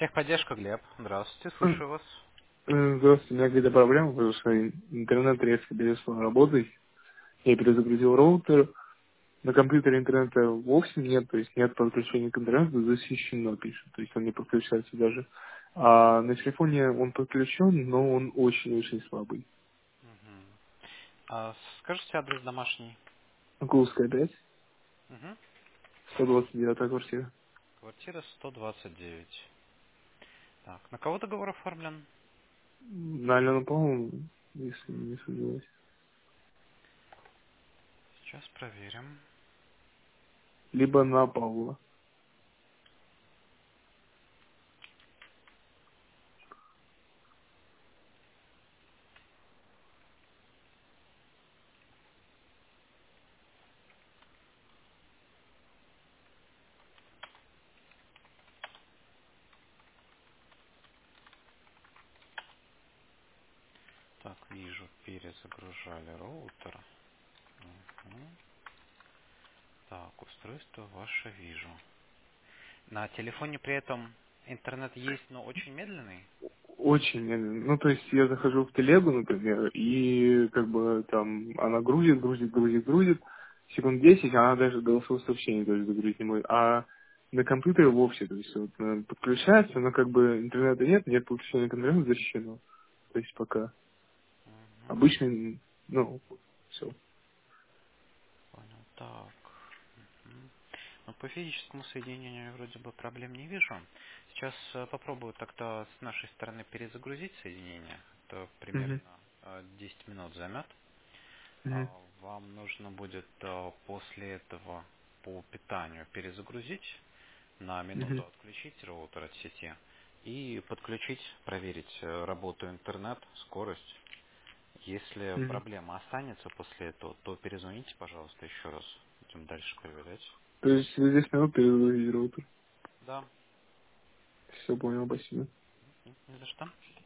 Техподдержка, Глеб. Здравствуйте, Э, слушаю вас. Здравствуйте, у меня какая-то проблема, потому что интернет резко перестал работать. Я перезагрузил роутер. На компьютере интернета вовсе нет, то есть нет подключения к интернету, защищено пишет, то есть он не подключается даже. А на телефоне он подключен, но он очень-очень слабый. Мгм. Скажите адрес домашний. Курская 5, Мгм. 129 квартира. Квартира 129. Так, на кого договор оформлен? На Алену Павловну, если не сомневаюсь. Сейчас проверим. Либо на Павла. Так, вижу, перезагружали роутер. Мгм. Так, устройство ваше вижу. На телефоне при этом интернет есть, но очень медленный? Очень медленно. Ну, то есть я захожу в телегу, например, и как бы там она грузит. Секунд 10 она даже голосовое сообщение даже загрузить не может. А на компьютере вовсе, то есть вот, подключается, но как бы интернета нет подключения к интернету защищено. То есть пока Мгм. обычный, ну, все. Понял. Так. Мгм. Ну, по физическому соединению вроде бы проблем не вижу. Сейчас попробую тогда с нашей стороны перезагрузить соединение. Это примерно Угу. 10 минут займет. Угу. Вам нужно будет после этого по питанию перезагрузить, на минуту Угу. отключить роутер от сети и подключить, проверить работу интернет, скорость. Если Угу. проблема останется после этого, то перезвоните, пожалуйста, еще раз. Будем дальше проверять. То есть через 10 минут перезагрузить роутер. Да, Все понял, спасибо. не за что.